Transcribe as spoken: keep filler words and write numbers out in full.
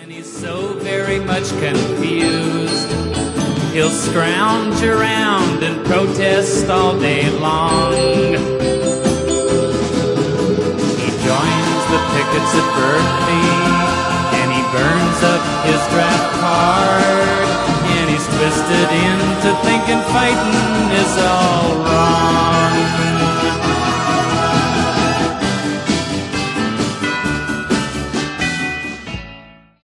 He's so very much confused, he'll scrounge around and protest all day long. He joins the pickets at Berkeley, and he burns up his draft card, and he's twisted into thinking fighting is all wrong.